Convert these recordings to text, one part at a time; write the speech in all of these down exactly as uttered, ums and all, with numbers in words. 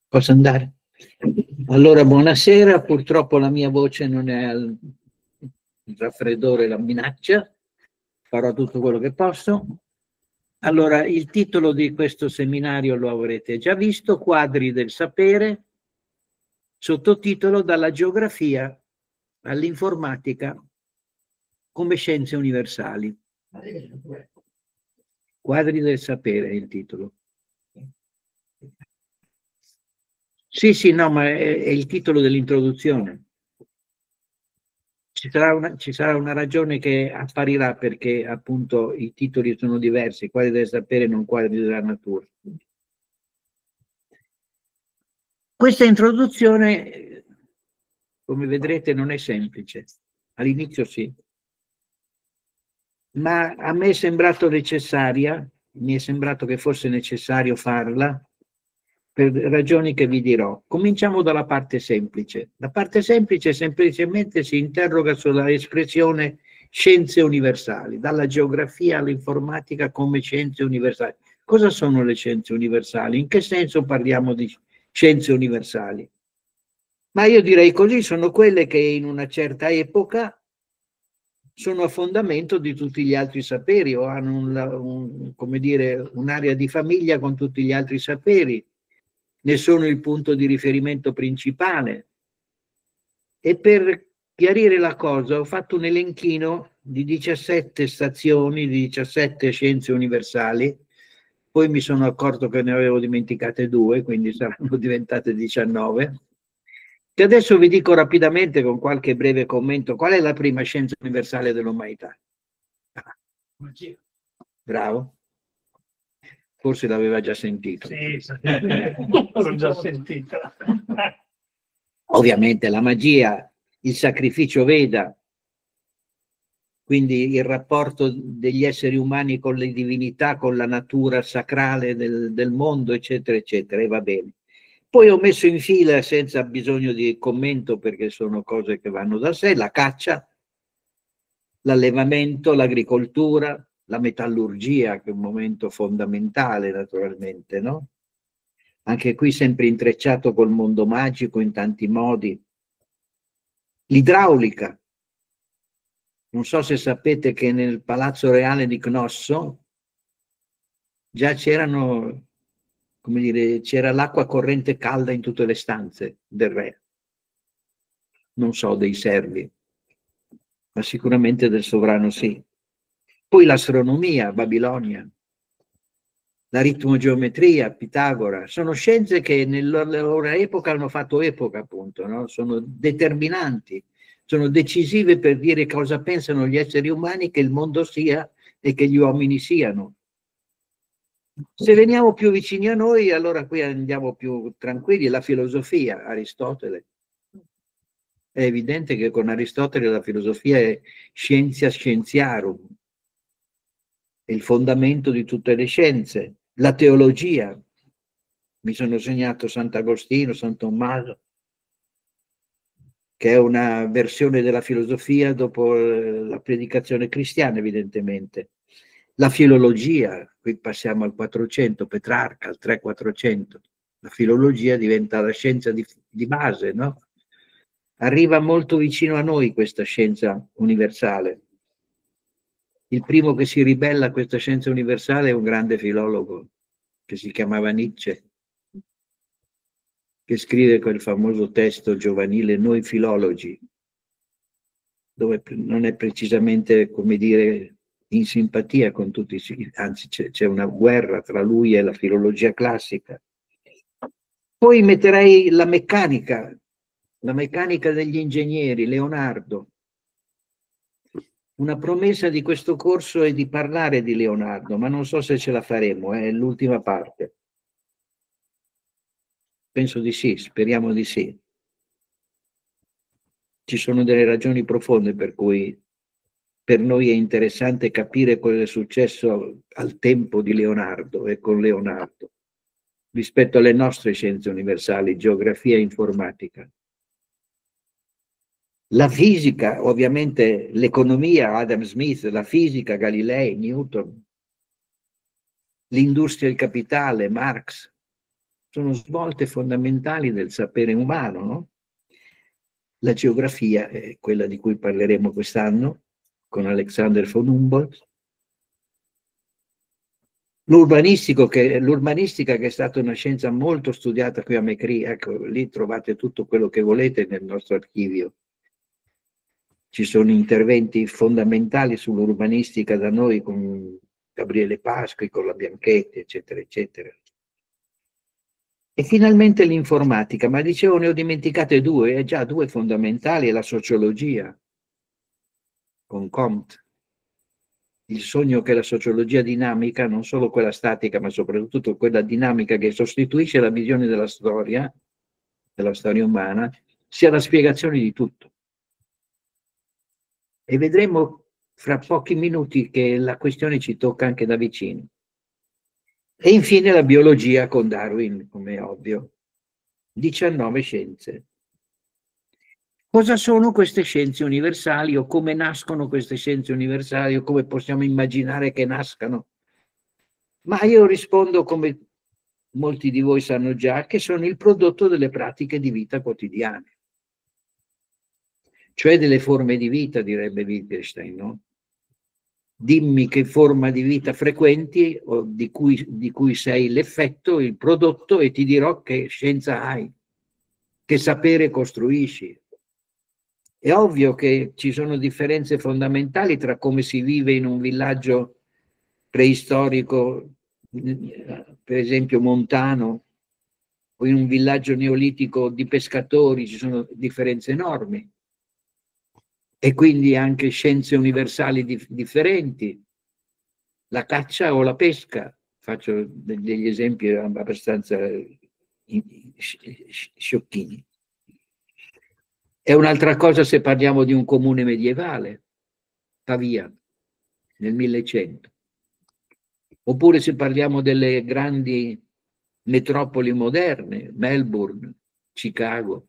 Posso andare? Allora, buonasera, purtroppo la mia voce non è al il raffreddore, la minaccia, farò tutto quello che posso. Allora, il titolo di questo seminario lo avrete già visto, Quadri del sapere, sottotitolo Dalla geografia all'informatica come scienze universali. Quadri del sapere è il titolo. Sì, sì, no, ma è, è il titolo dell'introduzione. Ci sarà, una, ci sarà una ragione che apparirà perché appunto i titoli sono diversi, quadri del sapere non quadri della natura. Questa introduzione, come vedrete, non è semplice. All'inizio sì, ma a me è sembrato necessaria, mi è sembrato che fosse necessario farla per ragioni che vi dirò. Cominciamo dalla parte semplice. La parte semplice semplicemente si interroga sulla espressione scienze universali, dalla geografia all'informatica come scienze universali. Cosa sono le scienze universali? In che senso parliamo di scienze universali? Ma io direi così, sono quelle che in una certa epoca sono a fondamento di tutti gli altri saperi o hanno un, un, come dire, un'area di famiglia con tutti gli altri saperi, ne sono il punto di riferimento principale. E per chiarire la cosa ho fatto un elenchino di diciassette stazioni, di diciassette scienze universali, poi mi sono accorto che ne avevo dimenticate due, quindi saranno diventate diciannove, che adesso vi dico rapidamente con qualche breve commento. Qual è la prima scienza universale dell'umanità? Magia. Bravo. Forse l'aveva già sentito. Sì, l'ho già sentito. Ovviamente la magia, il sacrificio Veda, quindi il rapporto degli esseri umani con le divinità, con la natura sacrale del, del mondo, eccetera, eccetera, e va bene. Poi ho messo in fila, senza bisogno di commento, perché sono cose che vanno da sé, la caccia, l'allevamento, l'agricoltura, la metallurgia, che è un momento fondamentale naturalmente, no? Anche qui sempre intrecciato col mondo magico in tanti modi. L'idraulica. Non so se sapete che nel Palazzo Reale di Cnosso già c'erano, come dire, c'era l'acqua corrente calda in tutte le stanze del re. Non so dei servi, ma sicuramente del sovrano sì. Poi l'astronomia, Babilonia, la ritmogeometria, Pitagora, sono scienze che nella loro epoca hanno fatto epoca, appunto, no? Sono determinanti, sono decisive per dire cosa pensano gli esseri umani che il mondo sia e che gli uomini siano. Se veniamo più vicini a noi, allora qui andiamo più tranquilli, la filosofia, Aristotele. È evidente che con Aristotele la filosofia è scientia scientiarum, è il fondamento di tutte le scienze. La teologia, mi sono segnato Sant'Agostino, San Tommaso, che è una versione della filosofia dopo la predicazione cristiana, evidentemente. La filologia, qui passiamo al quattrocento, Petrarca, al tre quattrocento, la filologia diventa la scienza di, di base, no? Arriva molto vicino a noi questa scienza universale. Il primo che si ribella a questa scienza universale è un grande filologo che si chiamava Nietzsche, che scrive quel famoso testo giovanile Noi filologi, dove non è precisamente, come dire, in simpatia con tutti, anzi c'è una guerra tra lui e la filologia classica. Poi metterei la meccanica, la meccanica degli ingegneri, Leonardo. Una promessa di questo corso è di parlare di Leonardo, ma non so se ce la faremo, è l'ultima parte. Penso di sì, speriamo di sì. Ci sono delle ragioni profonde per cui per noi è interessante capire cosa è successo al tempo di Leonardo e con Leonardo, rispetto alle nostre scienze universali, geografia e informatica. La fisica, ovviamente l'economia, Adam Smith, la fisica, Galilei, Newton, l'industria e il capitale, Marx, sono svolte fondamentali del sapere umano, no? La geografia è quella di cui parleremo quest'anno con Alexander von Humboldt. L'urbanistico che, l'urbanistica che è stata una scienza molto studiata qui a Mecri, ecco, lì trovate tutto quello che volete nel nostro archivio. Ci sono interventi fondamentali sull'urbanistica da noi con Gabriele Pasqui, con la Bianchetti, eccetera, eccetera. E finalmente l'informatica, ma dicevo ne ho dimenticate due, è già due fondamentali, la sociologia, con Comte. Il sogno che la sociologia dinamica, non solo quella statica, ma soprattutto quella dinamica che sostituisce la visione della storia, della storia umana, sia la spiegazione di tutto. E vedremo fra pochi minuti che la questione ci tocca anche da vicino. E infine la biologia con Darwin, come è ovvio. diciannove scienze. Cosa sono queste scienze universali o come nascono queste scienze universali o come possiamo immaginare che nascano? Ma io rispondo, come molti di voi sanno già, che sono il prodotto delle pratiche di vita quotidiane, cioè delle forme di vita, direbbe Wittgenstein, no? Dimmi che forma di vita frequenti o di cui, di cui sei l'effetto, il prodotto, e ti dirò che scienza hai, che sapere costruisci. È ovvio che ci sono differenze fondamentali tra come si vive in un villaggio preistorico, per esempio montano, o in un villaggio neolitico di pescatori, ci sono differenze enormi. E quindi anche scienze universali dif- differenti, la caccia o la pesca, faccio de- degli esempi abbastanza sciocchini. È un'altra cosa se parliamo di un comune medievale, Pavia, nel millecento. Oppure se parliamo delle grandi metropoli moderne, Melbourne, Chicago.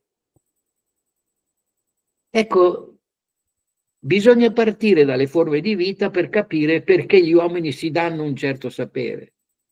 Ecco, bisogna partire dalle forme di vita per capire perché gli uomini si danno un certo sapere.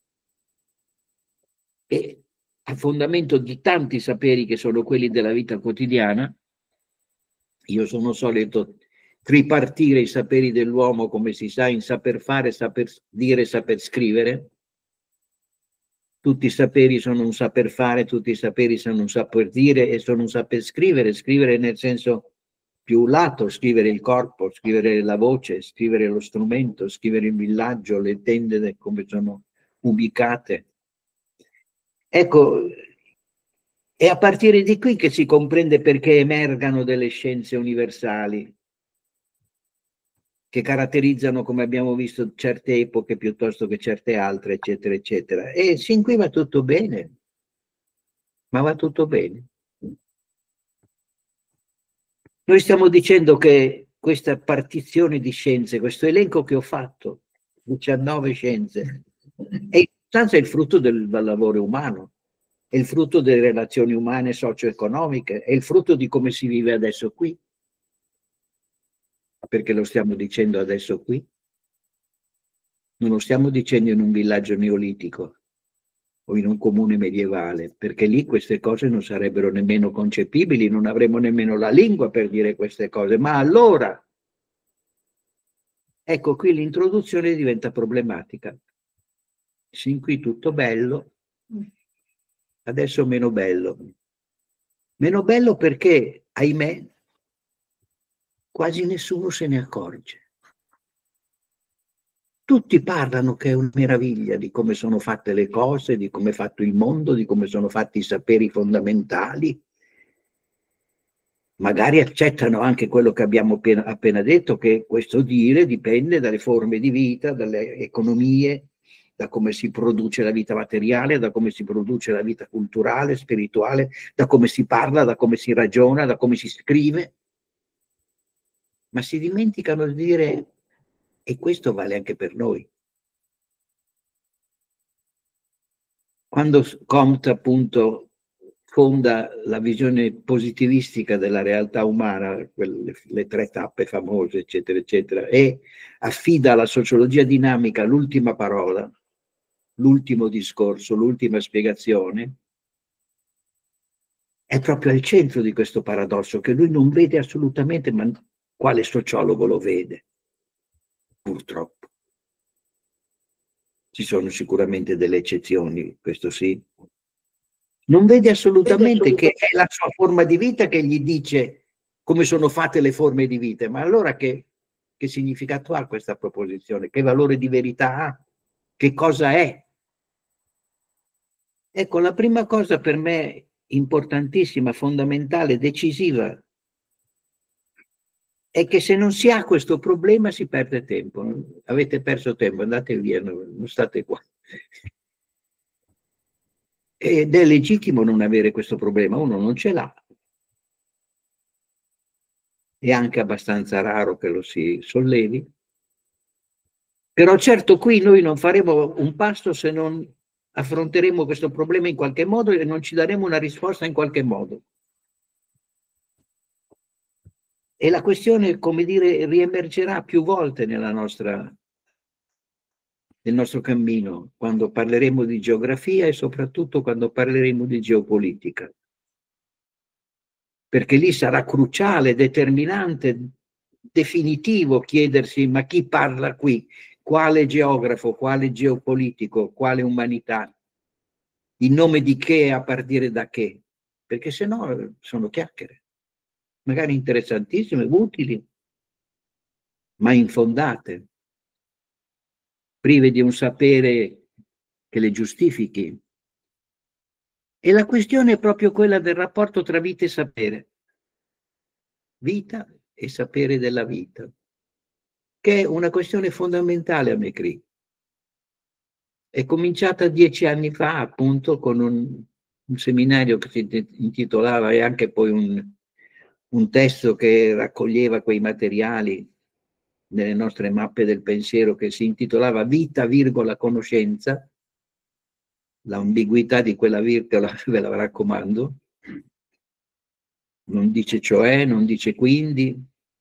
E a fondamento di tanti saperi che sono quelli della vita quotidiana, io sono solito tripartire i saperi dell'uomo, come si sa, in saper fare, saper dire, saper scrivere. Tutti i saperi sono un saper fare, tutti i saperi sono un saper dire e sono un saper scrivere. Scrivere nel senso più lato, scrivere il corpo, scrivere la voce, scrivere lo strumento, scrivere il villaggio, le tende come sono ubicate. Ecco, è a partire di qui che si comprende perché emergano delle scienze universali che caratterizzano, come abbiamo visto, certe epoche piuttosto che certe altre, eccetera, eccetera. E sin qui va tutto bene, ma va tutto bene. Noi stiamo dicendo che questa partizione di scienze, questo elenco che ho fatto, diciannove scienze, è in sostanza il frutto del, del lavoro umano, è il frutto delle relazioni umane socio-economiche, è il frutto di come si vive adesso qui. Perché lo stiamo dicendo adesso qui? Non lo stiamo dicendo in un villaggio neolitico o in un comune medievale, perché lì queste cose non sarebbero nemmeno concepibili, non avremmo nemmeno la lingua per dire queste cose. Ma allora, ecco qui l'introduzione diventa problematica. Sin qui tutto bello, adesso meno bello. Meno bello perché, ahimè, quasi nessuno se ne accorge. Tutti parlano che è una meraviglia di come sono fatte le cose, di come è fatto il mondo, di come sono fatti i saperi fondamentali. Magari accettano anche quello che abbiamo appena, appena detto, che questo dire dipende dalle forme di vita, dalle economie, da come si produce la vita materiale, da come si produce la vita culturale, spirituale, da come si parla, da come si ragiona, da come si scrive. Ma si dimenticano di dire, e questo vale anche per noi. Quando Comte appunto fonda la visione positivistica della realtà umana, quelle, le tre tappe famose, eccetera, eccetera, e affida alla sociologia dinamica l'ultima parola, l'ultimo discorso, l'ultima spiegazione, è proprio al centro di questo paradosso che lui non vede assolutamente, ma quale sociologo lo vede? Purtroppo. Ci sono sicuramente delle eccezioni, questo sì. Non vede assolutamente che è la sua forma di vita che gli dice come sono fatte le forme di vita, ma allora che, che significato ha questa proposizione? Che valore di verità ha? Che cosa è? Ecco, la prima cosa per me importantissima, fondamentale, decisiva, è che se non si ha questo problema si perde tempo. Avete perso tempo, andate via, non state qua. Ed è legittimo non avere questo problema, uno non ce l'ha. È anche abbastanza raro che lo si sollevi. Però certo qui noi non faremo un passo se non affronteremo questo problema in qualche modo e non ci daremo una risposta in qualche modo. E la questione, come dire, riemergerà più volte nella nostra, nel nostro cammino, quando parleremo di geografia e soprattutto quando parleremo di geopolitica. Perché lì sarà cruciale, determinante, definitivo chiedersi ma chi parla qui? Quale geografo, quale geopolitico, quale umanità? In nome di che, a partire da che? Perché se no sono chiacchiere, magari interessantissime, utili, ma infondate, prive di un sapere che le giustifichi. E la questione è proprio quella del rapporto tra vita e sapere. Vita e sapere della vita, che è una questione fondamentale a Mecrì. È cominciata dieci anni fa, appunto, con un, un seminario che si intitolava, e anche poi un, un testo che raccoglieva quei materiali nelle nostre mappe del pensiero, che si intitolava Vita, virgola, conoscenza. L'ambiguità di quella virgola ve la raccomando. Non dice cioè, non dice quindi,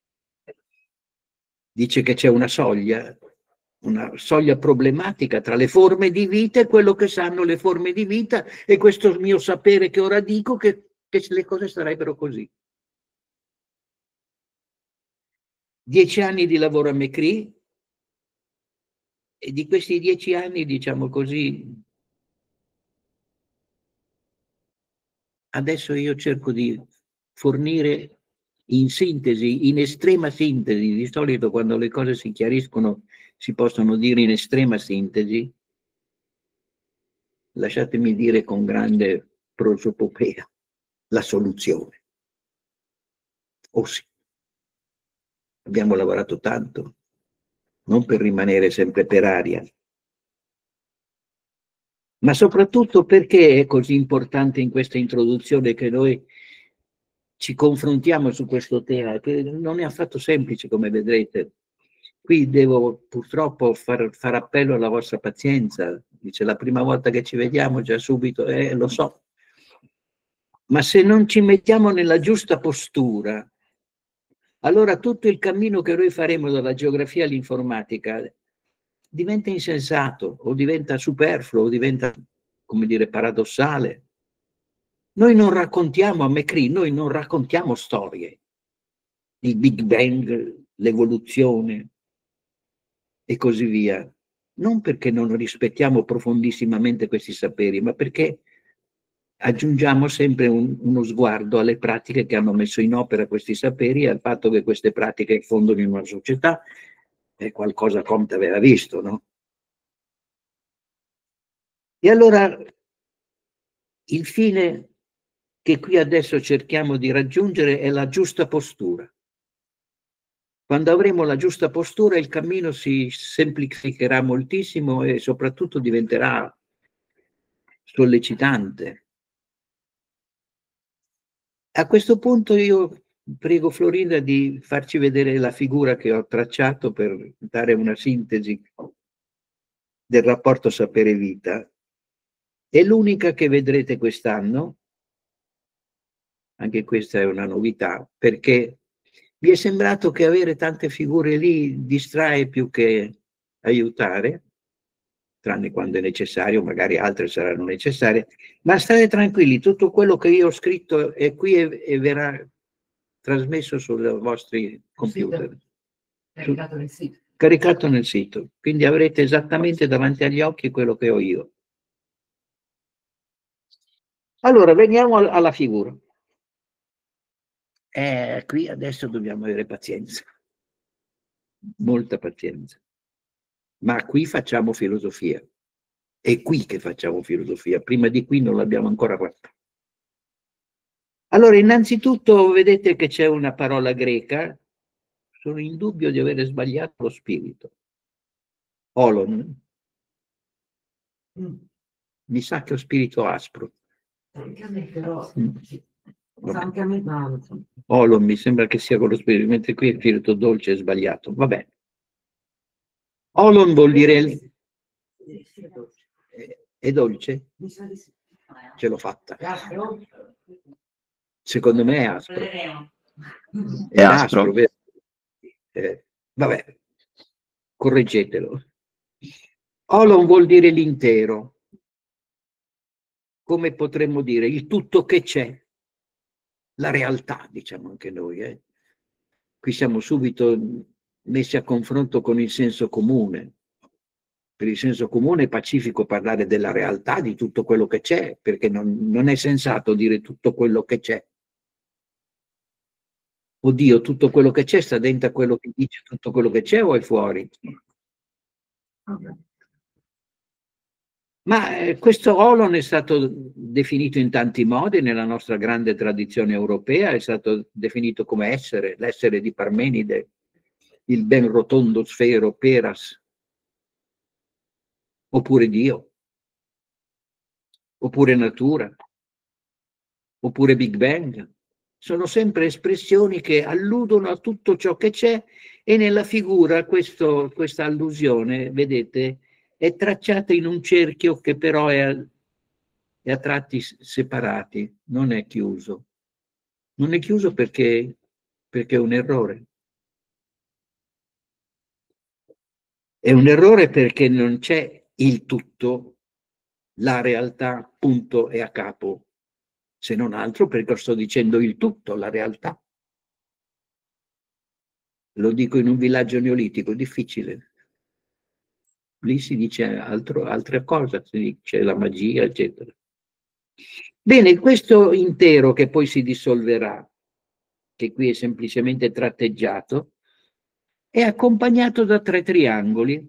dice che c'è una soglia, una soglia problematica tra le forme di vita e quello che sanno le forme di vita e questo mio sapere che ora dico che, che le cose sarebbero così. Dieci anni di lavoro a Mecrì e di questi dieci anni, diciamo così, adesso io cerco di fornire in sintesi, in estrema sintesi, di solito quando le cose si chiariscono si possono dire in estrema sintesi, lasciatemi dire con grande prosopopea, la soluzione. Oh sì, abbiamo lavorato tanto, non per rimanere sempre per aria, ma soprattutto perché è così importante in questa introduzione che noi ci confrontiamo su questo tema, che non è affatto semplice, come vedrete. Qui devo purtroppo far, far appello alla vostra pazienza. Dice, la prima volta che ci vediamo già subito, eh, lo so. Ma se non ci mettiamo nella giusta postura, allora tutto il cammino che noi faremo dalla geografia all'informatica diventa insensato, o diventa superfluo, o diventa, come dire, paradossale. Noi non raccontiamo a Mecrì, noi non raccontiamo storie, il Big Bang, l'evoluzione e così via. Non perché non rispettiamo profondissimamente questi saperi, ma perché aggiungiamo sempre un, uno sguardo alle pratiche che hanno messo in opera questi saperi e al fatto che queste pratiche fondono in una società. È qualcosa Comte aveva visto, no? E allora il fine che qui adesso cerchiamo di raggiungere è la giusta postura. Quando avremo la giusta postura il cammino si semplificherà moltissimo e soprattutto diventerà sollecitante. A questo punto io prego Florinda di farci vedere la figura che ho tracciato per dare una sintesi del rapporto sapere-vita. È l'unica che vedrete quest'anno, anche questa è una novità, perché mi è sembrato che avere tante figure lì distrae più che aiutare. tranne quando è necessario, magari altre saranno necessarie, ma state tranquilli, tutto quello che io ho scritto è qui e, e verrà trasmesso sui vostri computer. Caricato nel sito. Caricato nel sito, quindi avrete esattamente davanti agli occhi quello che ho io. Allora, veniamo alla figura. Eh, qui adesso dobbiamo avere pazienza, molta pazienza. Ma qui facciamo filosofia. È qui che facciamo filosofia, prima di qui non l'abbiamo ancora fatta. Allora, innanzitutto vedete che c'è una parola greca, sono in dubbio di avere sbagliato lo spirito. Olon. Mi sa che ho spirito aspro. Anche a me però, Mm. anche a me no. Olon mi sembra che sia con lo spirito, mentre qui il spirito dolce è sbagliato. Va bene. Olon vuol dire... È dolce? Ce l'ho fatta. Secondo me è aspro. È aspro, vero? Eh, vabbè, correggetelo. Olon vuol dire l'intero. Come potremmo dire? Il tutto che c'è. La realtà, diciamo anche noi. Eh. Qui siamo subito messi a confronto con il senso comune. Per il senso comune è pacifico parlare della realtà, di tutto quello che c'è, perché non, non è sensato dire tutto quello che c'è. Oddio, tutto quello che c'è sta dentro a quello che dice tutto quello che c'è o è fuori? Ma eh, questo Olon è stato definito in tanti modi nella nostra grande tradizione europea, è stato definito come essere, l'essere di Parmenide, il ben rotondo sfero, Peras, oppure Dio, oppure natura, oppure Big Bang. Sono sempre espressioni che alludono a tutto ciò che c'è e nella figura questo, questa allusione, vedete, è tracciata in un cerchio che però è a, è a tratti separati, non è chiuso. Non è chiuso perché, perché è un errore. È un errore perché non c'è il tutto, la realtà, punto e a capo. Se non altro perché sto dicendo il tutto, la realtà. Lo dico in un villaggio neolitico, difficile. Lì si dice altro, altra cosa, si dice la magia, eccetera. Bene, questo intero che poi si dissolverà, che qui è semplicemente tratteggiato, è accompagnato da tre triangoli,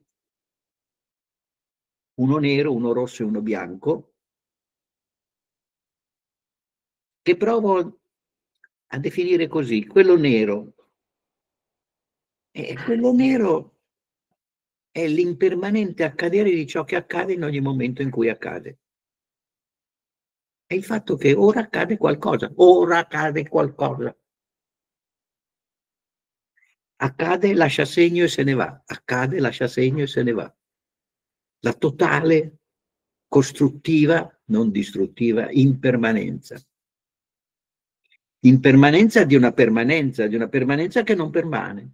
uno nero, uno rosso e uno bianco, che provo a definire così. Quello nero, e quello nero è l'impermanente accadere di ciò che accade in ogni momento in cui accade. È il fatto che ora accade qualcosa, ora accade qualcosa. Accade, lascia segno e se ne va. Accade, lascia segno e se ne va. La totale, costruttiva, non distruttiva, impermanenza. Impermanenza di una permanenza, di una permanenza che non permane.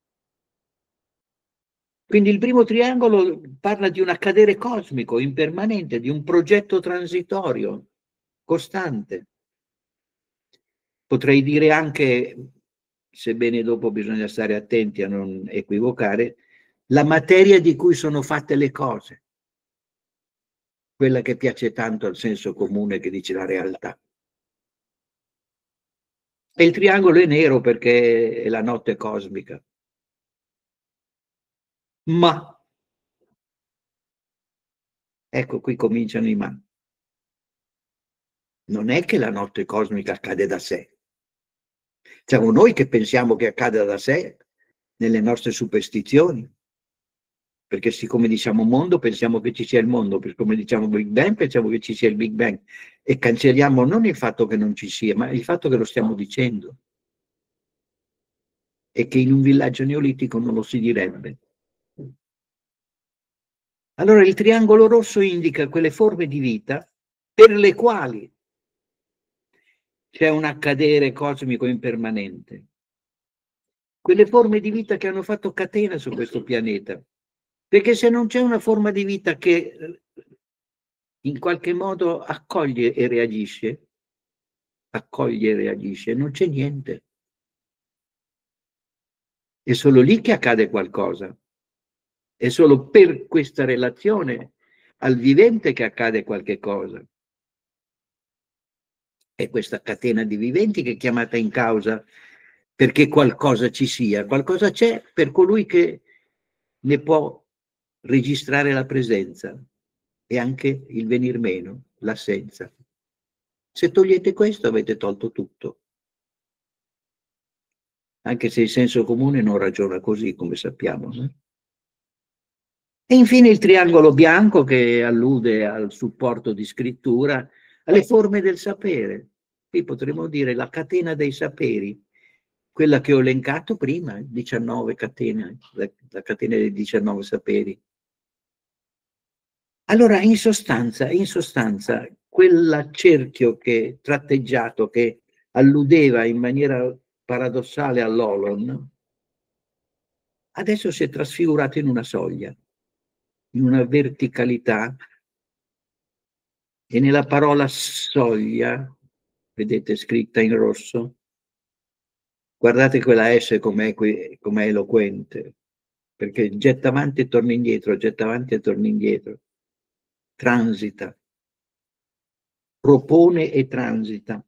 Quindi il primo triangolo parla di un accadere cosmico, impermanente, di un progetto transitorio, costante. Potrei dire anche, sebbene dopo bisogna stare attenti a non equivocare, la materia di cui sono fatte le cose, quella che piace tanto al senso comune che dice la realtà. E il triangolo è nero perché è la notte cosmica. Ma, ecco qui cominciano i ma. Non è che la notte cosmica accade da sé. Siamo noi che pensiamo che accada da sé nelle nostre superstizioni. Perché siccome diciamo mondo, pensiamo che ci sia il mondo, siccome diciamo Big Bang, pensiamo che ci sia il Big Bang. E cancelliamo non il fatto che non ci sia, ma il fatto che lo stiamo dicendo. E che in un villaggio neolitico non lo si direbbe. Allora il triangolo rosso indica quelle forme di vita per le quali c'è un accadere cosmico impermanente. Quelle forme di vita che hanno fatto catena su questo pianeta, Perché se non c'è una forma di vita che in qualche modo accoglie e reagisce, accoglie e reagisce, non c'è niente. È solo lì che accade qualcosa. È solo per questa relazione al vivente che accade qualche cosa. È questa catena di viventi che è chiamata in causa perché qualcosa ci sia. Qualcosa c'è per colui che ne può registrare la presenza e anche il venir meno, l'assenza. Se togliete questo avete tolto tutto. Anche se il senso comune non ragiona così, come sappiamo. No? E infine il triangolo bianco che allude al supporto di scrittura, alle forme del sapere. Qui potremmo dire la catena dei saperi, quella che ho elencato prima, diciannove catene, la, la catena dei diciannove saperi. Allora, in sostanza, in sostanza, quel cerchio che tratteggiato, che alludeva in maniera paradossale all'Olon, adesso si è trasfigurato in una soglia, in una verticalità, e nella parola soglia, vedete scritta in rosso, guardate quella S com'è com eloquente, perché getta avanti e torna indietro, getta avanti e torna indietro, transita, propone e transita.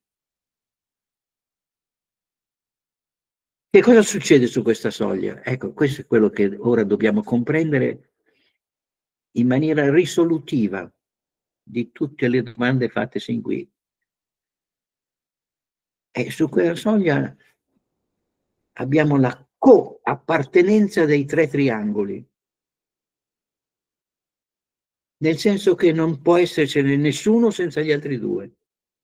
Che cosa succede su questa soglia? Ecco, questo è quello che ora dobbiamo comprendere in maniera risolutiva di tutte le domande fatte sin qui. E su quella soglia abbiamo la coappartenenza dei tre triangoli, nel senso che non può essercene nessuno senza gli altri due.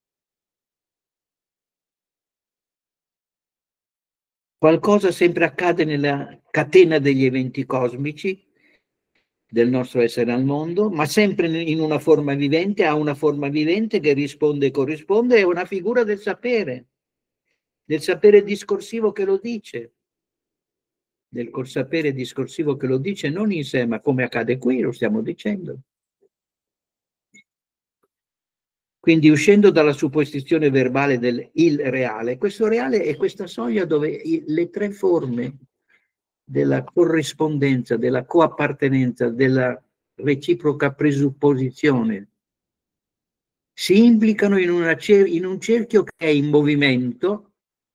Qualcosa sempre accade nella catena degli eventi cosmici del nostro essere al mondo, ma sempre in una forma vivente, ha una forma vivente che risponde e corrisponde, è una figura del sapere, del sapere discorsivo che lo dice, del sapere discorsivo che lo dice non in sé, ma come accade qui, lo stiamo dicendo. Quindi uscendo dalla supposizione verbale del il reale, questo reale è questa soglia dove le tre forme della corrispondenza, della coappartenenza, della reciproca presupposizione si implicano in, una, in un cerchio che è in movimento,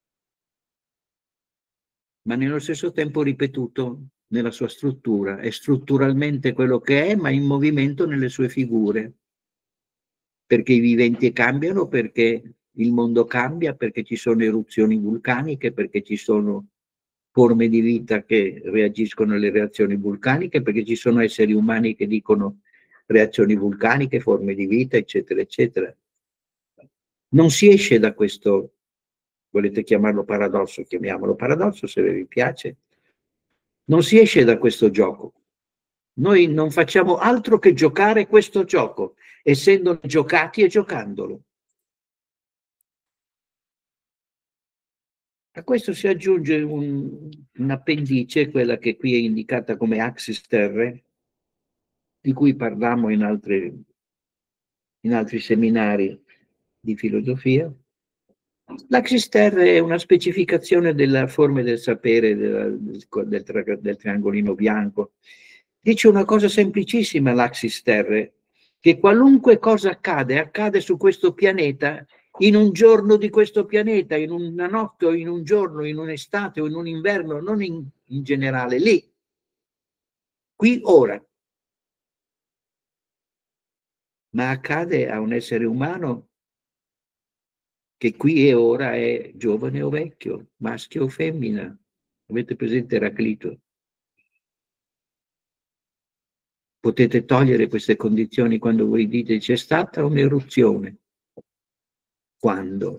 ma nello stesso tempo ripetuto nella sua struttura. È strutturalmente quello che è, ma in movimento nelle sue figure. Perché i viventi cambiano, perché il mondo cambia, perché ci sono eruzioni vulcaniche, perché ci sono forme di vita che reagiscono alle reazioni vulcaniche, perché ci sono esseri umani che dicono reazioni vulcaniche, forme di vita, eccetera, eccetera. Non si esce da questo, volete chiamarlo paradosso, chiamiamolo paradosso se vi piace, non si esce da questo gioco. Noi non facciamo altro che giocare questo gioco, essendo giocati e giocandolo. A questo si aggiunge un, un appendice, quella che qui è indicata come axis terrae, di cui parlammo in altri, in altri seminari di filosofia. L'axis terrae è una specificazione della forma del sapere del, del, del, del triangolino bianco. Dice una cosa semplicissima l'axis terrae, che qualunque cosa accade, accade su questo pianeta, in un giorno di questo pianeta, in una notte o in un giorno, in un'estate o in un inverno, non in, in generale, lì, qui, ora. Ma accade a un essere umano che qui e ora è giovane o vecchio, maschio o femmina. Avete presente Eraclito? Potete togliere queste condizioni quando voi dite c'è stata un'eruzione. Quando?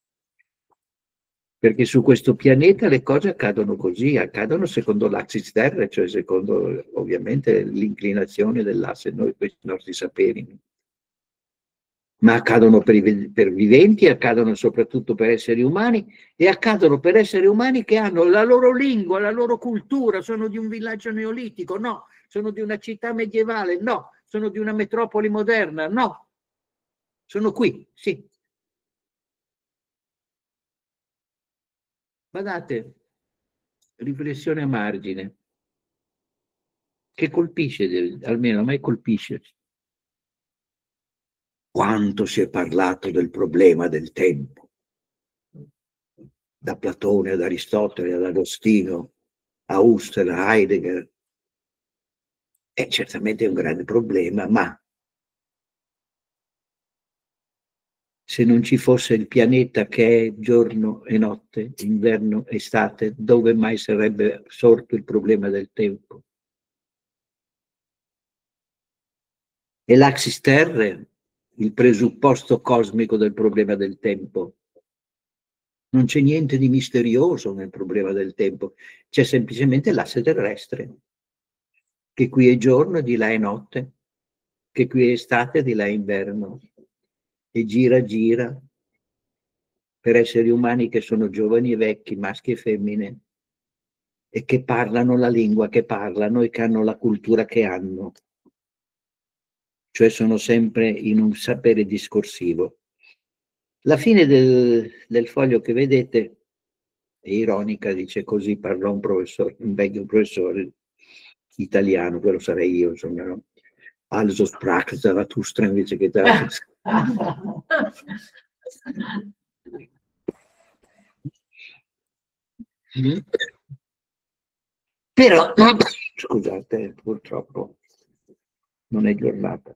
Perché su questo pianeta le cose accadono così, accadono secondo l'axis terra, cioè secondo ovviamente l'inclinazione dell'asse, noi questi nostri saperi. Ma accadono per, i, per viventi, accadono soprattutto per esseri umani e accadono per esseri umani che hanno la loro lingua, la loro cultura, sono di un villaggio neolitico, no, sono di una città medievale, no, sono di una metropoli moderna, no, sono qui, sì. Guardate, riflessione a margine, che colpisce, almeno a me colpisce. Quanto si è parlato del problema del tempo, da Platone ad Aristotele, ad Agostino, a Husserl, a Heidegger. È certamente un grande problema, ma se non ci fosse il pianeta che è giorno e notte, inverno e estate, dove mai sarebbe sorto il problema del tempo? E l'Axis Terrae, il presupposto cosmico del problema del tempo. Non c'è niente di misterioso nel problema del tempo, c'è semplicemente l'asse terrestre, che qui è giorno e di là è notte, che qui è estate e di là è inverno, e gira gira per esseri umani che sono giovani e vecchi, maschi e femmine, e che parlano la lingua che parlano e che hanno la cultura che hanno, cioè sono sempre in un sapere discorsivo. La fine del, del foglio che vedete è ironica, dice: così parlò un professore, un vecchio professore italiano, quello sarei io, insomma, no? Also sprach Zarathustra invece che Zarathustra. Però, scusate, purtroppo non è giornata.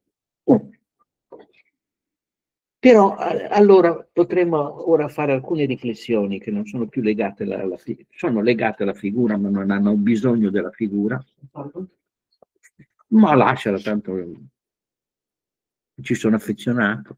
Però allora potremmo ora fare alcune riflessioni che non sono più legate alla, alla sono legate alla figura, ma non hanno bisogno della figura. Ma lasciala, tanto ci sono affezionato.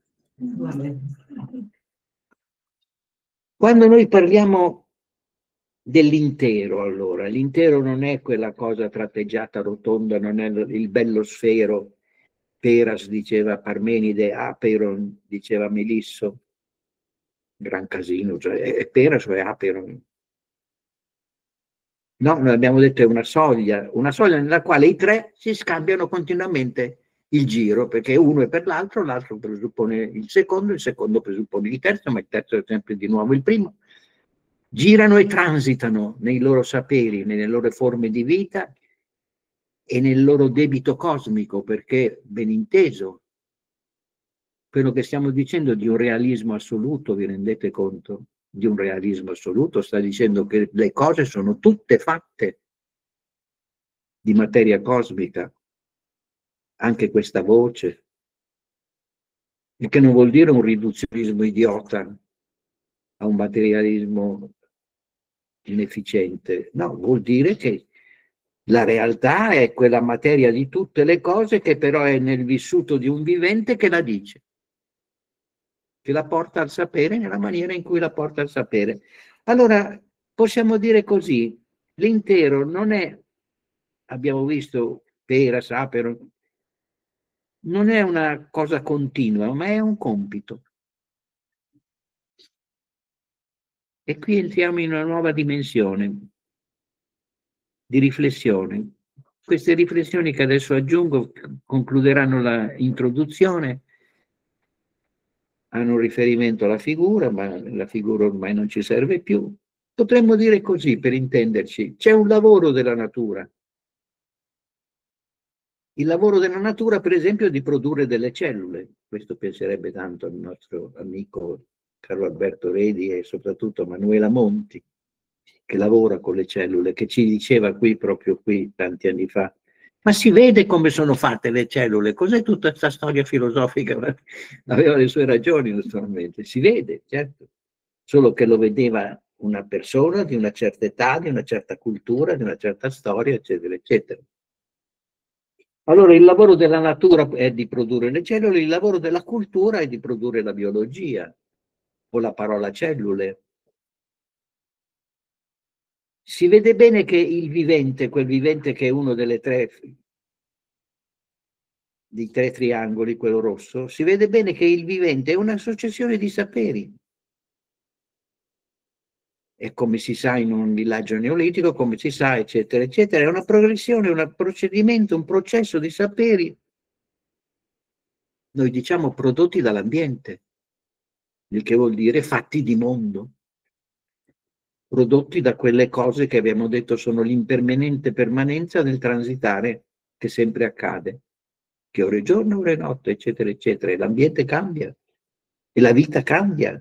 Quando noi parliamo dell'intero, allora, l'intero non è quella cosa tratteggiata rotonda, non è il bello sfero. Peras diceva Parmenide, Aperon diceva Melisso, gran casino, cioè è Peras o è Aperon? No, noi abbiamo detto è una soglia, una soglia nella quale i tre si scambiano continuamente il giro, perché uno è per l'altro, l'altro presuppone il secondo, il secondo presuppone il terzo, ma il terzo è sempre di nuovo il primo. Girano e transitano nei loro saperi, nelle loro forme di vita e nel loro debito cosmico, perché ben inteso, quello che stiamo dicendo di un realismo assoluto, vi rendete conto? Di un realismo assoluto, sta dicendo che le cose sono tutte fatte di materia cosmica, anche questa voce, il che non vuol dire un riduzionismo idiota a un materialismo inefficiente, no, vuol dire che la realtà è quella materia di tutte le cose che però è nel vissuto di un vivente che la dice, che la porta al sapere nella maniera in cui la porta al sapere. Allora, possiamo dire così, l'intero non è, abbiamo visto, Pera, Sapero, non è una cosa continua, ma è un compito. E qui entriamo in una nuova dimensione di riflessione. Queste riflessioni che adesso aggiungo concluderanno l'introduzione, hanno un riferimento alla figura, ma la figura ormai non ci serve più. Potremmo dire così, per intenderci, c'è un lavoro della natura. Il lavoro della natura, per esempio, è di produrre delle cellule. Questo piacerebbe tanto al nostro amico Carlo Alberto Redi e soprattutto a Manuela Monti, che lavora con le cellule, che ci diceva qui, proprio qui, tanti anni fa, ma si vede come sono fatte le cellule, cos'è tutta questa storia filosofica? Aveva le sue ragioni, naturalmente, si vede, certo, solo che lo vedeva una persona di una certa età, di una certa cultura, di una certa storia, eccetera, eccetera. Allora il lavoro della natura è di produrre le cellule, il lavoro della cultura è di produrre la biologia, o la parola cellule. Si vede bene che il vivente, quel vivente che è uno delle tre, dei tre triangoli, quello rosso, si vede bene che il vivente è una successione di saperi. e come si sa in un villaggio neolitico, come si sa, eccetera, eccetera. È una progressione, un procedimento, un processo di saperi, noi diciamo prodotti dall'ambiente, il che vuol dire fatti di mondo, prodotti da quelle cose che abbiamo detto sono l'impermanente permanenza del transitare che sempre accade, che ora è giorno, ora è notte, eccetera, eccetera, e l'ambiente cambia, e la vita cambia.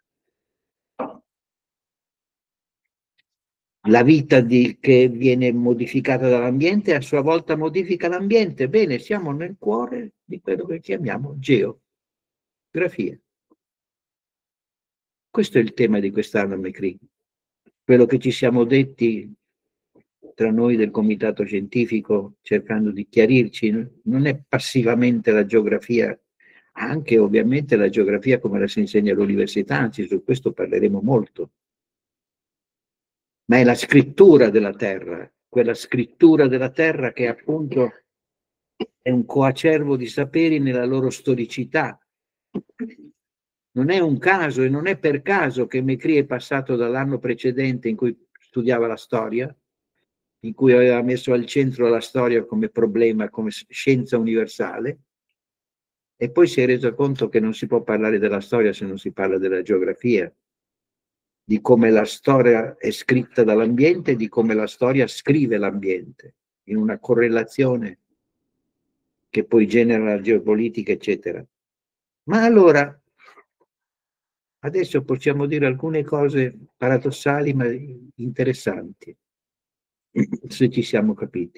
La vita di, che viene modificata dall'ambiente a sua volta modifica l'ambiente. Bene, siamo nel cuore di quello che chiamiamo geografia. Questo è il tema di quest'anno, McCree. Quello che ci siamo detti tra noi del comitato scientifico, cercando di chiarirci, non è passivamente la geografia, anche ovviamente la geografia come la si insegna all'università, anzi su questo parleremo molto, ma è la scrittura della terra, quella scrittura della terra che appunto è un coacervo di saperi nella loro storicità. Non è un caso e non è per caso che McCree è passato dall'anno precedente in cui studiava la storia, in cui aveva messo al centro la storia come problema, come scienza universale, e poi si è reso conto che non si può parlare della storia se non si parla della geografia, di come la storia è scritta dall'ambiente e di come la storia scrive l'ambiente, in una correlazione che poi genera la geopolitica, eccetera. Ma allora, adesso possiamo dire alcune cose paradossali ma interessanti, se ci siamo capiti.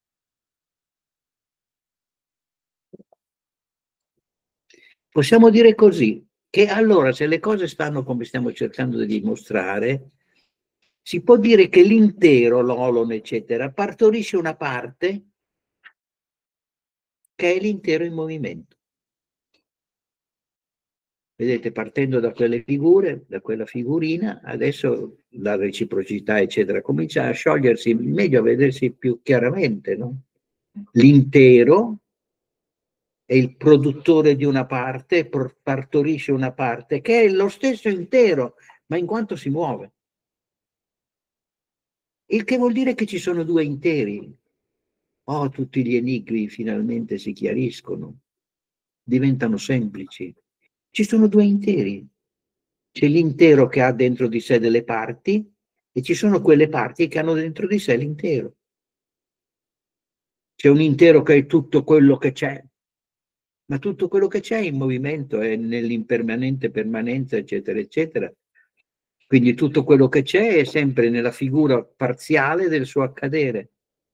Possiamo dire così, che allora se le cose stanno come stiamo cercando di dimostrare, si può dire che l'intero, l'olon, eccetera, partorisce una parte che è l'intero in movimento. Vedete, partendo da quelle figure, da quella figurina, adesso la reciprocità, eccetera, comincia a sciogliersi, meglio a vedersi più chiaramente, no? L'intero è il produttore di una parte, partorisce una parte, che è lo stesso intero, ma in quanto si muove. Il che vuol dire che ci sono due interi. Oh, tutti gli enigmi finalmente si chiariscono, diventano semplici. Ci sono due interi. C'è l'intero che ha dentro di sé delle parti e ci sono quelle parti che hanno dentro di sé l'intero. C'è un intero che è tutto quello che c'è, ma tutto quello che c'è è in movimento, è nell'impermanente permanenza, eccetera, eccetera. Quindi tutto quello che c'è è sempre nella figura parziale del suo accadere.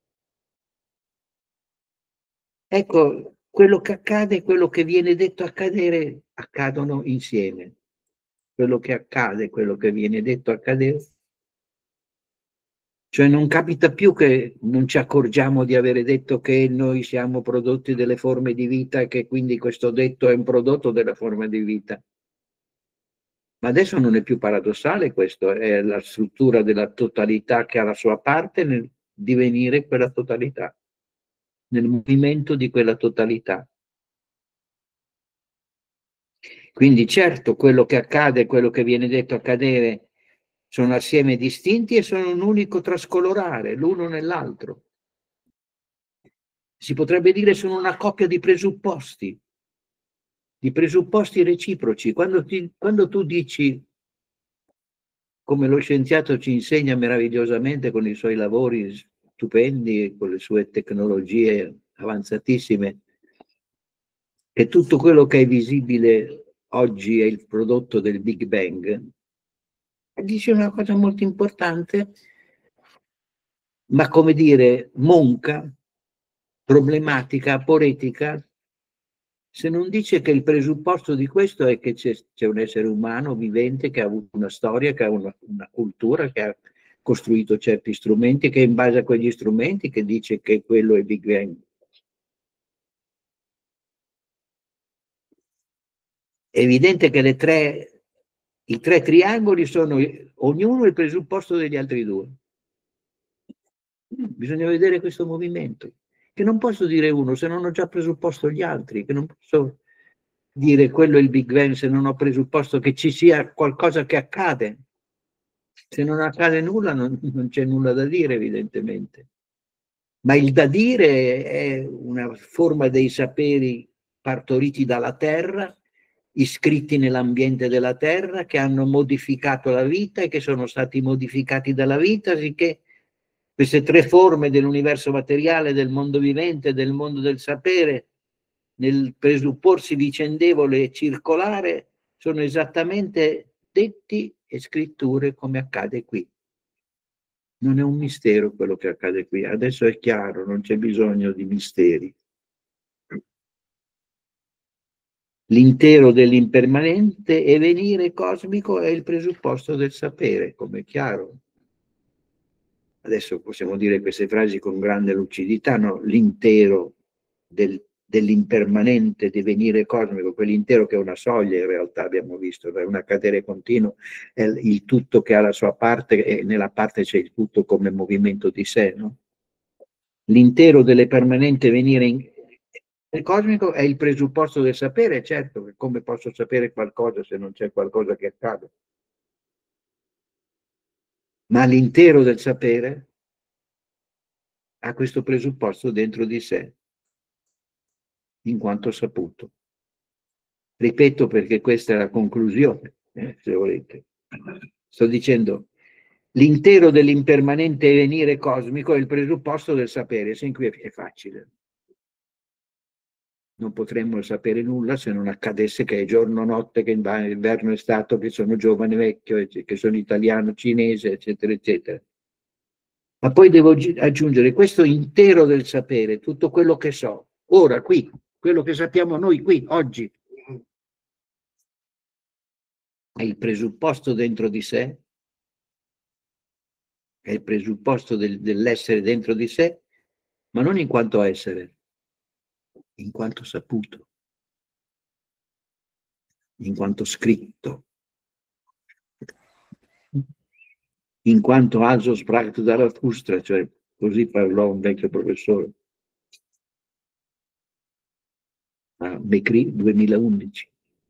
Ecco, quello che accade e quello che viene detto accadere accadono insieme. Quello che accade e quello che viene detto accadere. Cioè non capita più che non ci accorgiamo di avere detto che noi siamo prodotti delle forme di vita e che quindi questo detto è un prodotto della forma di vita. Ma adesso non è più paradossale questo, è la struttura della totalità che ha la sua parte nel divenire quella totalità, nel movimento di quella totalità. Quindi certo quello che accade e quello che viene detto accadere sono assieme distinti e sono un unico trascolorare, l'uno nell'altro. Si potrebbe dire sono una coppia di presupposti, di presupposti reciproci. Quando, ti, quando tu dici, come lo scienziato ci insegna meravigliosamente con i suoi lavori stupendi, con le sue tecnologie avanzatissime, che tutto quello che è visibile oggi è il prodotto del Big Bang, dice una cosa molto importante, ma come dire, monca, problematica, aporetica, se non dice che il presupposto di questo è che c'è, c'è un essere umano vivente che ha avuto una storia, che ha una, una cultura, che ha costruito certi strumenti, che in base a quegli strumenti che dice che quello è Big Bang. È evidente che le tre, i tre triangoli sono ognuno il presupposto degli altri due. Bisogna vedere questo movimento, che non posso dire uno se non ho già presupposto gli altri, che non posso dire quello è il Big Bang se non ho presupposto che ci sia qualcosa che accade. Se non accade nulla non, non c'è nulla da dire, evidentemente. Ma il da dire è una forma dei saperi partoriti dalla terra, iscritti nell'ambiente della terra, che hanno modificato la vita e che sono stati modificati dalla vita, sicché queste tre forme dell'universo materiale, del mondo vivente, del mondo del sapere, nel presupporsi vicendevole e circolare, sono esattamente detti e scritture come accade qui. Non è un mistero quello che accade qui, adesso è chiaro, non c'è bisogno di misteri. L'intero dell'impermanente e venire cosmico è il presupposto del sapere, come è chiaro. Adesso possiamo dire queste frasi con grande lucidità, no? L'intero del, dell'impermanente divenire cosmico, quell'intero che è una soglia in realtà abbiamo visto, è un accadere continuo, è il tutto che ha la sua parte e nella parte c'è il tutto come movimento di sé, no? L'intero delle permanente venire in, il cosmico è il presupposto del sapere, certo, che come posso sapere qualcosa se non c'è qualcosa che accade? Ma l'intero del sapere ha questo presupposto dentro di sé, in quanto saputo. Ripeto perché questa è la conclusione, eh, se volete. Sto dicendo, l'intero dell'impermanente venire cosmico è il presupposto del sapere, sin qui è facile. Non potremmo sapere nulla se non accadesse che è giorno notte, che inverno estate, che sono giovane vecchio, che sono italiano, cinese, eccetera, eccetera. Ma poi devo aggiungere questo intero del sapere, tutto quello che so, ora, qui, quello che sappiamo noi qui, oggi, è il presupposto dentro di sé, è il presupposto del, dell'essere dentro di sé, ma non in quanto essere, in quanto saputo, in quanto scritto, in quanto also sprach Zarathustra, cioè così parlò un vecchio professore a Mecri duemilaundici.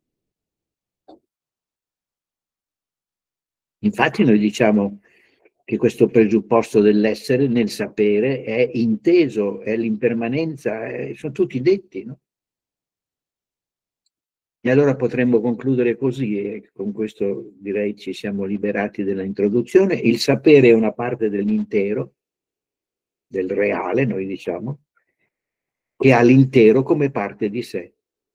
Infatti noi diciamo che questo presupposto dell'essere nel sapere è inteso, è l'impermanenza, è, sono tutti detti, no? E allora potremmo concludere così, e con questo direi ci siamo liberati della introduzione. Il sapere è una parte dell'intero, del reale, noi diciamo, che ha l'intero come parte di sé.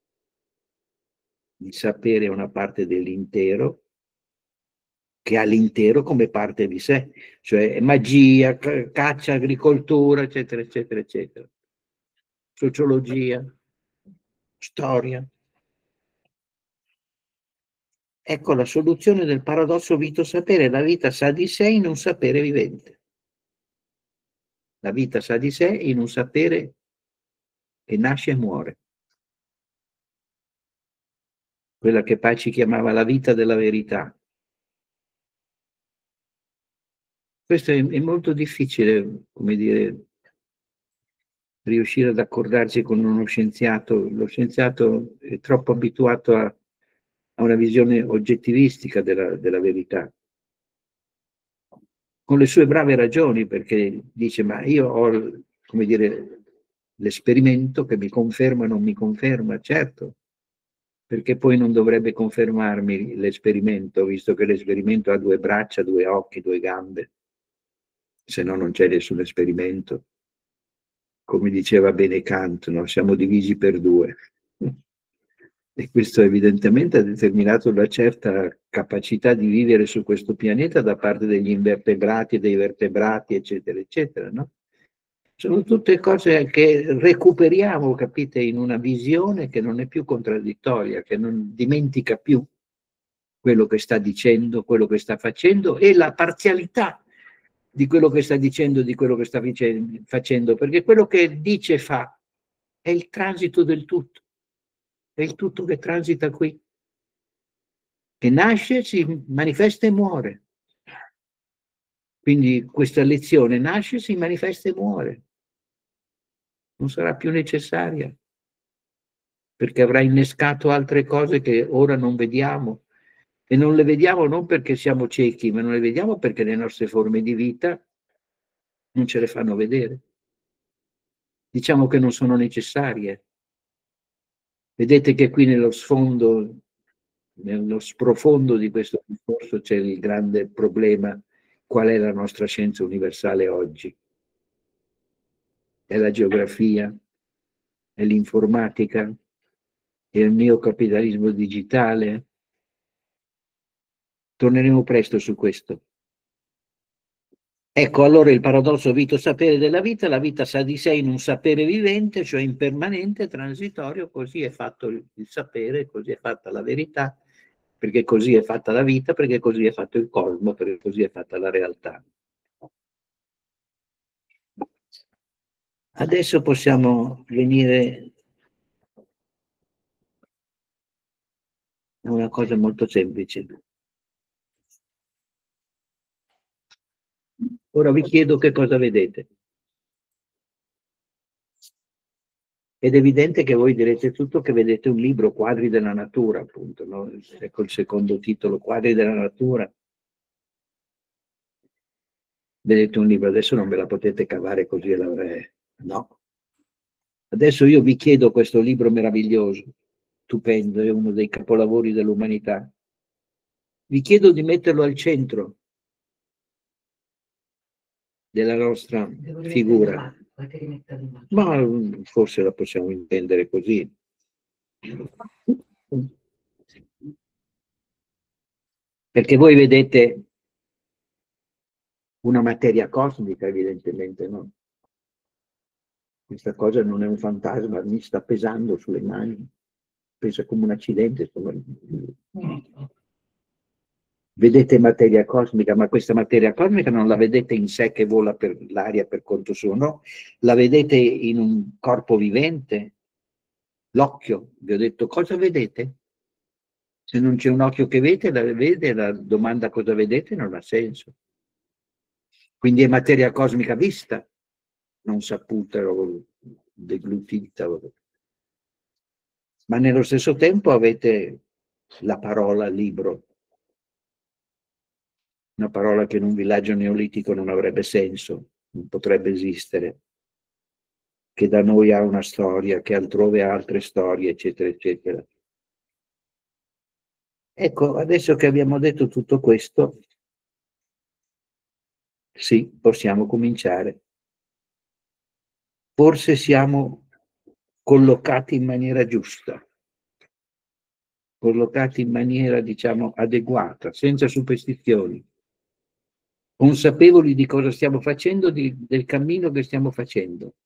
Il sapere è una parte dell'intero che ha l'intero come parte di sé, cioè magia, caccia, agricoltura, eccetera, eccetera, eccetera. Sociologia, storia. Ecco la soluzione del paradosso vito-sapere. La vita sa di sé in un sapere vivente. La vita sa di sé in un sapere che nasce e muore. Quella che Paci chiamava la vita della verità. Questo è, è molto difficile, come dire, riuscire ad accordarsi con uno scienziato. Lo scienziato è troppo abituato a, a una visione oggettivistica della, della verità. Con le sue brave ragioni, perché dice, ma io ho, come dire, l'esperimento che mi conferma o non mi conferma, certo, perché poi non dovrebbe confermarmi l'esperimento, visto che l'esperimento ha due braccia, due occhi, due gambe, se no non c'è nessun esperimento. Come diceva bene Kant, no? Siamo divisi per due. E questo evidentemente ha determinato una certa capacità di vivere su questo pianeta da parte degli invertebrati, dei vertebrati, eccetera, eccetera, no? Sono tutte cose che recuperiamo, capite, in una visione che non è più contraddittoria, che non dimentica più quello che sta dicendo, quello che sta facendo e la parzialità di quello che sta dicendo, di quello che sta facendo, perché quello che dice e fa è il transito del tutto, è il tutto che transita qui, che nasce, si manifesta e muore. Quindi questa lezione nasce, si manifesta e muore. Non sarà più necessaria, perché avrà innescato altre cose che ora non vediamo, E non le vediamo non perché siamo ciechi, ma non le vediamo perché le nostre forme di vita non ce le fanno vedere. Diciamo che non sono necessarie. Vedete che qui nello sfondo, nello sprofondo di questo discorso c'è il grande problema: qual è la nostra scienza universale oggi? È la geografia? È l'informatica? È il neocapitalismo digitale? Torneremo presto su questo. Ecco allora il paradosso vito-sapere della vita: la vita sa di sé in un sapere vivente, cioè impermanente, transitorio. Così è fatto il, il sapere, così è fatta la verità, perché così è fatta la vita, perché così è fatto il cosmo, perché così è fatta la realtà. Adesso possiamo venire a una cosa molto semplice. Ora vi chiedo che cosa vedete. Ed è evidente che voi direte tutto che vedete un libro, Quadri della natura, appunto, no? Ecco il secondo titolo, Quadri della natura. Vedete un libro, adesso non ve la potete cavare così e l'avrei. No. Adesso io vi chiedo questo libro meraviglioso, stupendo, è uno dei capolavori dell'umanità. Vi chiedo di metterlo al centro della nostra figura. Ma forse la possiamo intendere così. Perché voi vedete una materia cosmica, evidentemente, no? Questa cosa non è un fantasma, mi sta pesando sulle mani, pesa come un accidente. Vedete materia cosmica, ma questa materia cosmica non la vedete in sé che vola per l'aria per conto suo, no? La vedete in un corpo vivente. L'occhio, vi ho detto, cosa vedete? Se non c'è un occhio che vede, la, vede, la domanda cosa vedete non ha senso. Quindi è materia cosmica vista, non saputa o deglutita. Ma nello stesso tempo avete la parola libro, una parola che in un villaggio neolitico non avrebbe senso, non potrebbe esistere, che da noi ha una storia, che altrove ha altre storie, eccetera, eccetera. Ecco, adesso che abbiamo detto tutto questo, sì, possiamo cominciare. Forse siamo collocati in maniera giusta, collocati in maniera, diciamo, adeguata, senza superstizioni, consapevoli di cosa stiamo facendo, di, del cammino che stiamo facendo.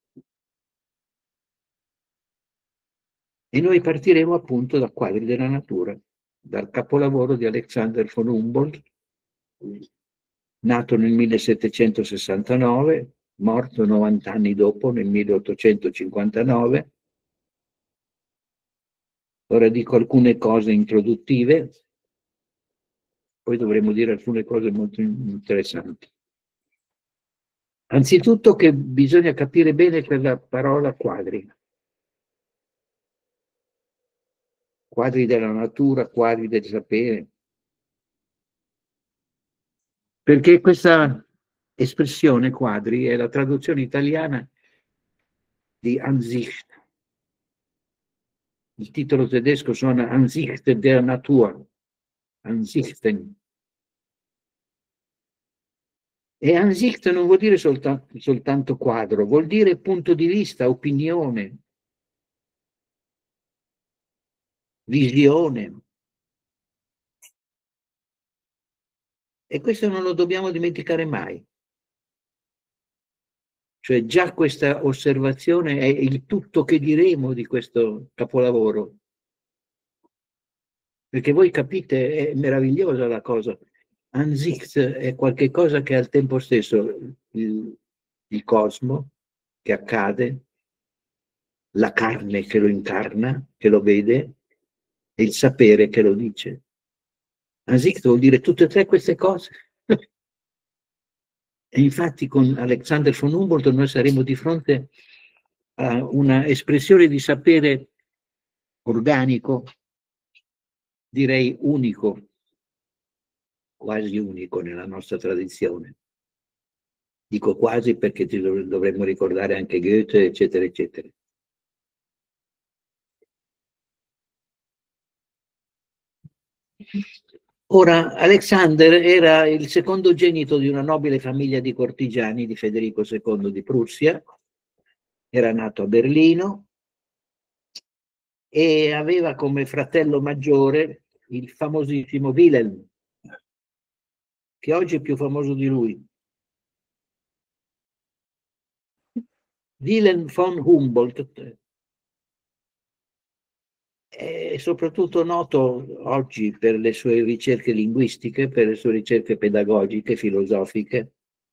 E noi partiremo appunto da Quadri della natura, dal capolavoro di Alexander von Humboldt, nato nel millesettecentosessantanove, morto novanta anni dopo, nel milleottocentocinquantanove. Ora dico alcune cose introduttive, poi dovremo dire alcune cose molto interessanti. Anzitutto che bisogna capire bene quella parola quadri. Quadri della natura, quadri del sapere. Perché questa espressione quadri è la traduzione italiana di Ansicht. Il titolo tedesco suona Ansicht der Natur, Ansichten. E Ansicht non vuol dire soltanto, soltanto quadro, vuol dire punto di vista, opinione, visione. E questo non lo dobbiamo dimenticare mai. Cioè già questa osservazione è il tutto che diremo di questo capolavoro. Perché voi capite, è meravigliosa la cosa. Ansicht è qualcosa che è al tempo stesso il, il cosmo che accade, la carne che lo incarna, che lo vede, e il sapere che lo dice. Ansicht vuol dire tutte e tre queste cose. E infatti con Alexander von Humboldt noi saremo di fronte a una espressione di sapere organico, direi unico, quasi unico nella nostra tradizione. Dico quasi perché ci dov- dovremmo ricordare anche Goethe, eccetera, eccetera. Ora, Alexander era il secondogenito di una nobile famiglia di cortigiani di Federico secondo di Prussia, era nato a Berlino e aveva come fratello maggiore il famosissimo Wilhelm, che oggi è più famoso di lui. Wilhelm von Humboldt è soprattutto noto oggi per le sue ricerche linguistiche, per le sue ricerche pedagogiche, filosofiche.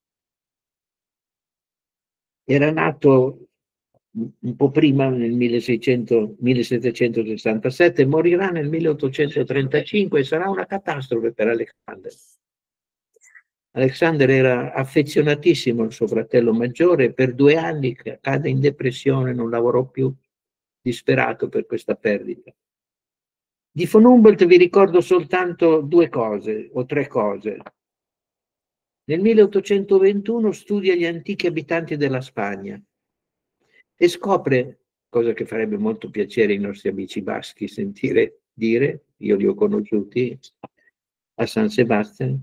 Era nato un po' prima, nel milleseicento, millesettecentosessantasette, morirà nel milleottocentotrentacinque e sarà una catastrofe per Alexander. Alexander era affezionatissimo al suo fratello maggiore, per due anni cade in depressione, non lavorò più, disperato per questa perdita. Di von Humboldt vi ricordo soltanto due cose o tre cose. Nel milleottocentoventuno studia gli antichi abitanti della Spagna e scopre, cosa che farebbe molto piacere ai nostri amici baschi sentire dire, io li ho conosciuti a San Sebastian,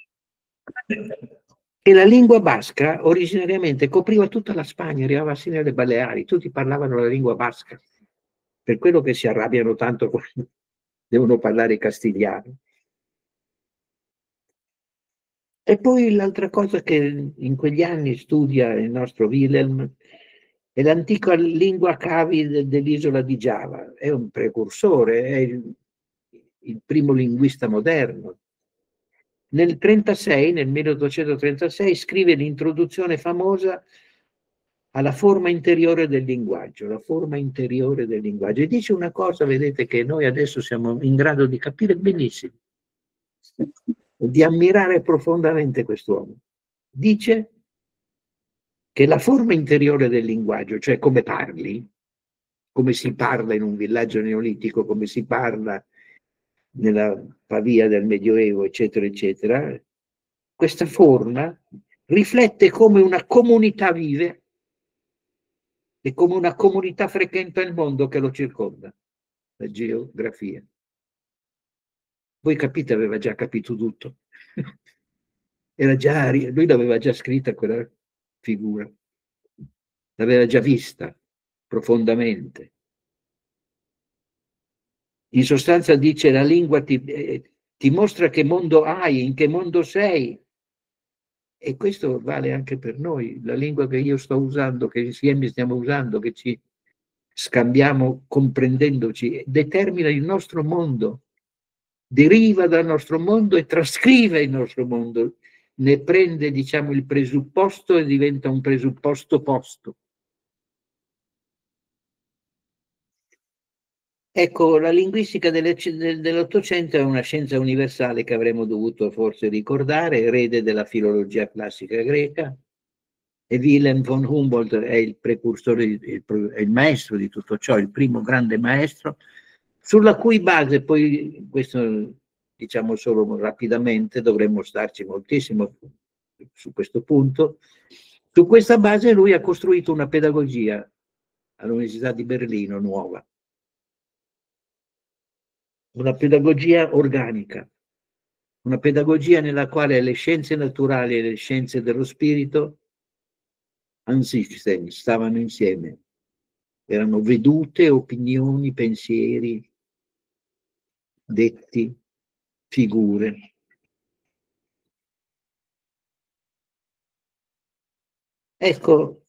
che la lingua basca originariamente copriva tutta la Spagna, arrivava sino alle Baleari, tutti parlavano la lingua basca, per quello che si arrabbiano tanto quando devono parlare castigliano. E poi l'altra cosa che in quegli anni studia il nostro Wilhelm è l'antica lingua Kavi dell'isola di Giava, è un precursore, è il, il primo linguista moderno. Nel trentasei, nel milleottocentotrentasei, scrive l'introduzione famosa alla forma interiore del linguaggio, la forma interiore del linguaggio. E dice una cosa, vedete, che noi adesso siamo in grado di capire benissimo, di ammirare profondamente quest'uomo. Dice che la forma interiore del linguaggio, cioè come parli, come si parla in un villaggio neolitico, come si parla nella Pavia del Medioevo, eccetera, eccetera, questa forma riflette come una comunità vive e come una comunità frequenta il mondo che lo circonda, la geografia. Voi capite, aveva già capito tutto. Era già, lui l'aveva già scritta quella figura, l'aveva già vista profondamente. In sostanza dice la lingua ti, eh, ti mostra che mondo hai, in che mondo sei. E questo vale anche per noi. La lingua che io sto usando, che insieme stiamo usando, che ci scambiamo comprendendoci, determina il nostro mondo, deriva dal nostro mondo e trascrive il nostro mondo. Ne prende, diciamo, il presupposto e diventa un presupposto posto. Ecco, la linguistica dell'Ottocento è una scienza universale che avremmo dovuto forse ricordare, erede della filologia classica greca, e Wilhelm von Humboldt è il precursore, il, è il maestro di tutto ciò, il primo grande maestro, sulla cui base poi, questo diciamo solo rapidamente, dovremmo starci moltissimo su questo punto, su questa base lui ha costruito una pedagogia all'Università di Berlino nuova. Una pedagogia organica, una pedagogia nella quale le scienze naturali e le scienze dello spirito anziché stavano insieme, erano vedute, opinioni, pensieri, detti, figure. Ecco,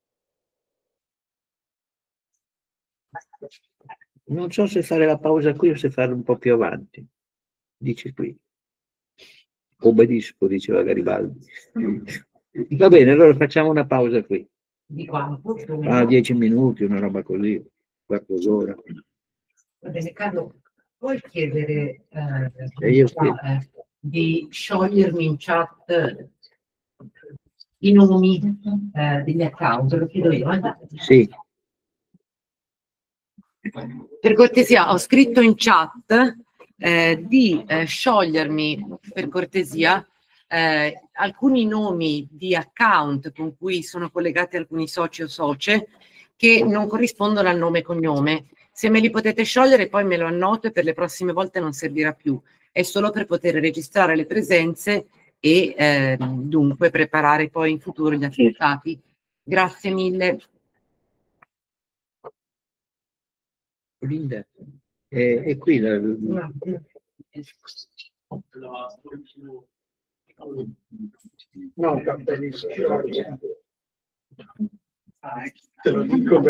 non so se fare la pausa qui o se farla un po' più avanti. Dice qui. Obbedisco, diceva Garibaldi. Va bene, allora facciamo una pausa qui. Di quanto? Ah, dieci minuti, una roba così, quarto d'ora. Va bene, Carlo, puoi chiedere eh, E io qua, eh, di sciogliermi in chat i nomi eh, degli account, lo chiedo io. Eh? Sì. Per cortesia, ho scritto in chat eh, di eh, sciogliermi per cortesia eh, alcuni nomi di account con cui sono collegati alcuni soci o socie che non corrispondono al nome e cognome. Se me li potete sciogliere poi me lo annoto e per le prossime volte non servirà più. È solo per poter registrare le presenze e eh, dunque preparare poi in futuro gli attestati. Grazie mille. Linda, è, è qui la... No, benissimo. Te lo dico